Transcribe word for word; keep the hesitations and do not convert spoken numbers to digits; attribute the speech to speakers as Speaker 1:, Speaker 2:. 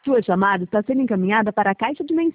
Speaker 1: Sua chamada está sendo encaminhada para a caixa de mensagens.